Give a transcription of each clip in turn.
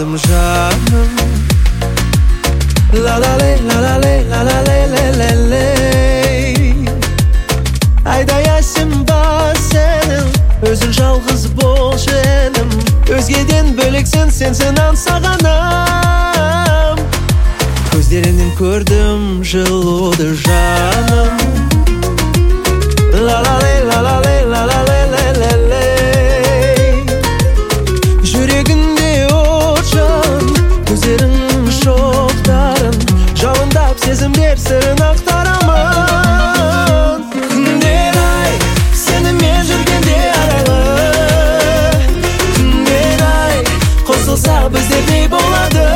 bulmadım canım. La la le la la le la la le le le le. Ayda yaşım var senin, özün жалғыз bol canım. Özgeden böleksin sensin ansağanam. Gözlerinin gördüm жылуды жаным. La la le la la le la la le le le le. Yüreğinde oçan, gözlerin şokların, жалындап сезімдер сырын ақтарамын. Күндер ай, сені мен жүргенде арайлы. Күндер ай, қосылсақ біздер не болады.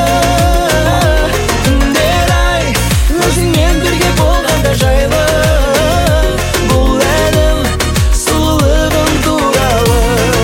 Күндер ай, өзіңмен бірге болғанда жайлы. Бұл әнім сұлулығың туралы.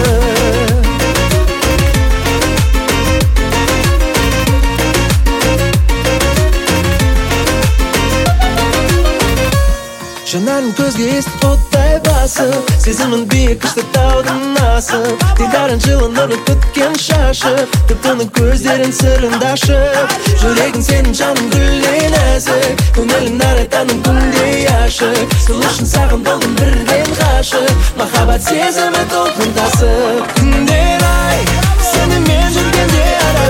Жанарын көзге естіп оттай басып, сезімін биік күшті таудың асып, дидарың жылы нұрлы күткен шашып, тып-тынык көздерін сырында ашып, жүрегің сенің жаның гүлдей нәзік, көңілің нарайтаның күндей ашық, сол үшін саған болдым бірден ғашық, махаббат сезімі толқын тасып. Күндер ай, сені мен жүргенде